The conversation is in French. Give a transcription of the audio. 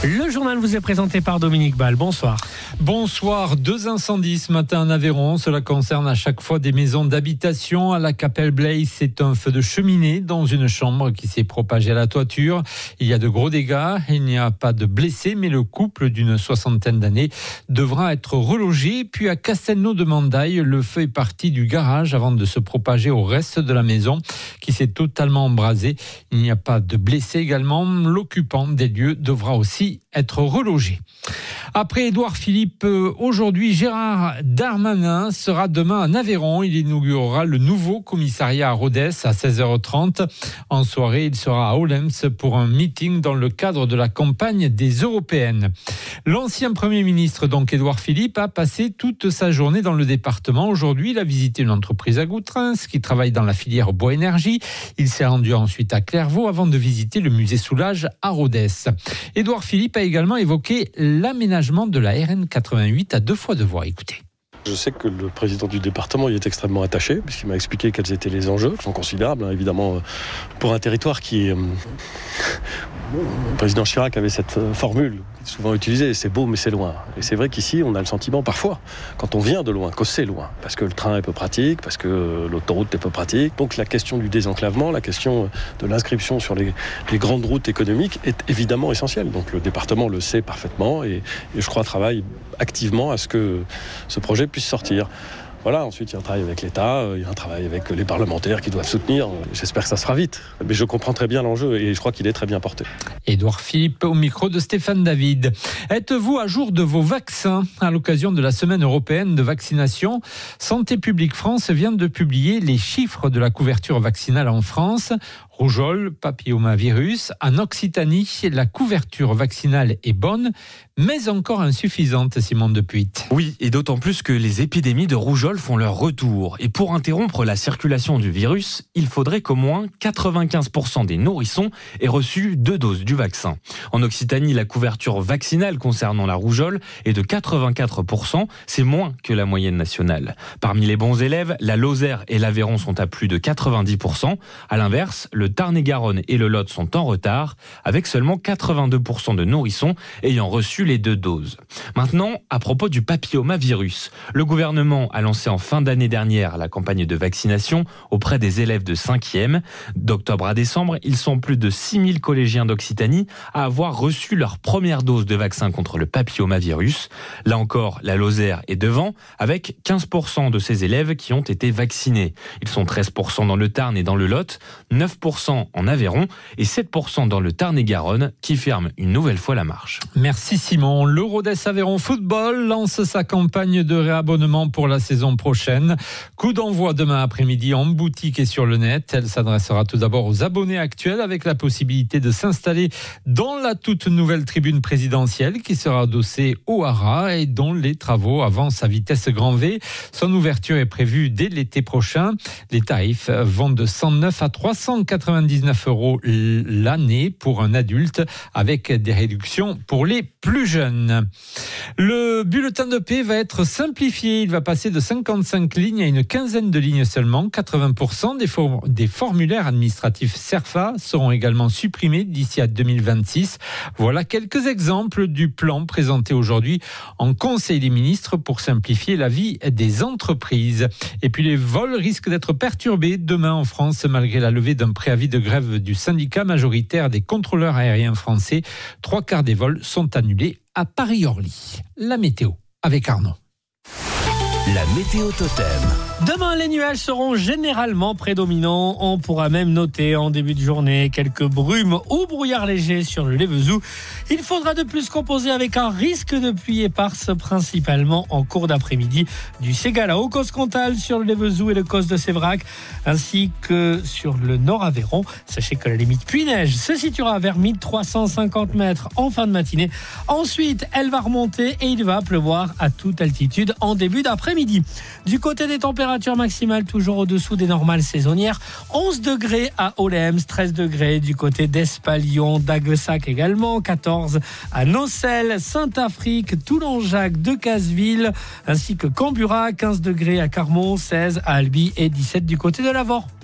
Le journal vous est présenté par Dominique Ball. Bonsoir. Bonsoir. 2 incendies ce matin en Aveyron. Cela concerne à chaque fois des maisons d'habitation. À la Capelle Blaise, c'est un feu de cheminée dans une chambre qui s'est propagé à la toiture. Il y a de gros dégâts. Il n'y a pas de blessés, mais le couple d'une 60aine d'années devra être relogé. Puis à Castelnau-de-Mandaille, le feu est parti du garage avant de se propager au reste de la maison qui s'est totalement embrasée. Il n'y a pas de blessés également. L'occupant des lieux devra aussi être relogé. Après Édouard Philippe, aujourd'hui, Gérard Darmanin sera demain en Aveyron. Il inaugurera le nouveau commissariat à Rodez à 16h30. En soirée, il sera à Oulems pour un meeting dans le cadre de la campagne des Européennes. L'ancien Premier ministre, donc Édouard Philippe, a passé toute sa journée dans le département. Aujourd'hui, il a visité une entreprise à Goutrins qui travaille dans la filière bois énergie. Il s'est rendu ensuite à Clairvaux avant de visiter le musée Soulage à Rodez. Édouard Philippe a également évoqué l'aménagement de la RN 88 à 2 fois 2 voies. Écoutez. Je sais que le président du département y est extrêmement attaché, puisqu'il m'a expliqué quels étaient les enjeux, qui sont considérables, évidemment, pour un territoire qui est... Le président Chirac avait cette formule souvent utilisée, c'est beau mais c'est loin. Et c'est vrai qu'ici, on a le sentiment parfois, quand on vient de loin, que c'est loin. Parce que le train est peu pratique, parce que l'autoroute est peu pratique. Donc la question du désenclavement, la question de l'inscription sur les grandes routes économiques est évidemment essentielle. Donc le département le sait parfaitement et je crois travaille activement à ce que ce projet puisse sortir. Voilà, ensuite il y a un travail avec l'État, il y a un travail avec les parlementaires qui doivent soutenir. J'espère que ça sera vite. Mais je comprends très bien l'enjeu et je crois qu'il est très bien porté. Édouard Philippe au micro de Stéphane David. Êtes-vous à jour de vos vaccins? À l'occasion de la semaine européenne de vaccination, Santé publique France vient de publier les chiffres de la couverture vaccinale en France. Rougeole, papillomavirus. En Occitanie, la couverture vaccinale est bonne, mais encore insuffisante, Simon Depuit. Oui, et d'autant plus que les épidémies de rougeole font leur retour. Et pour interrompre la circulation du virus, il faudrait qu'au moins 95% des nourrissons aient reçu 2 doses du vaccin. En Occitanie, la couverture vaccinale concernant la rougeole est de 84%, c'est moins que la moyenne nationale. Parmi les bons élèves, la Lozère et l'Aveyron sont à plus de 90%. À l'inverse, le Tarn-et-Garonne et le Lot sont en retard, avec seulement 82% de nourrissons ayant reçu les 2 doses. Maintenant, à propos du papillomavirus, le gouvernement a lancé en fin d'année dernière la campagne de vaccination auprès des élèves de 5e. D'octobre à décembre, ils sont plus de 6000 collégiens d'Occitanie à avoir reçu leur première dose de vaccin contre le papillomavirus. Là encore, la Lozère est devant, avec 15% de ces élèves qui ont été vaccinés. Ils sont 13% dans le Tarn et dans le Lot, 9% en Aveyron et 7% dans le Tarn-et-Garonne qui ferme une nouvelle fois la marche. Merci Simon. Le Rodez Aveyron Football lance sa campagne de réabonnement pour la saison prochaine. Coup d'envoi demain après-midi en boutique et sur le net. Elle s'adressera tout d'abord aux abonnés actuels avec la possibilité de s'installer dans la toute nouvelle tribune présidentielle qui sera adossée au Hara et dont les travaux avancent à vitesse grand V. Son ouverture est prévue dès l'été prochain. Les tarifs vont de 109 à 399 € l'année pour un adulte avec des réductions pour les plus jeunes. Le bulletin de paie va être simplifié. Il va passer de 55 lignes à une quinzaine de lignes seulement. 80% des formulaires administratifs CERFA seront également supprimés d'ici à 2026. Voilà quelques exemples du plan présenté aujourd'hui en Conseil des ministres pour simplifier la vie des entreprises. Et puis les vols risquent d'être perturbés demain en France malgré la levée d'un préavis de grève du syndicat majoritaire des contrôleurs aériens français. 3/4 des vols sont annulés à Paris-Orly. La météo avec Arnaud. La météo totem. Demain, les nuages seront généralement prédominants. On pourra même noter en début de journée quelques brumes ou brouillards légers sur le Lévezou. Il faudra de plus composer avec un risque de pluie éparse, principalement en cours d'après-midi, du Ségala au Cosses-Comtal sur le Lévezou et le Causse de Sévrac, ainsi que sur le Nord Aveyron. Sachez que la limite pluie-neige se situera vers 1350 mètres en fin de matinée. Ensuite, elle va remonter et il va pleuvoir à toute altitude en début d'après-midi. Du côté des températures maximales, toujours au-dessous des normales saisonnières, 11 degrés à Oulems, 13 degrés du côté d'Espalion, d'Aguessac également, 14 à Nocelles, Saint-Afrique, Toulon-Jacques, Decazeville, ainsi que Cambura, 15 degrés à Carmont, 16 à Albi et 17 du côté de Lavore.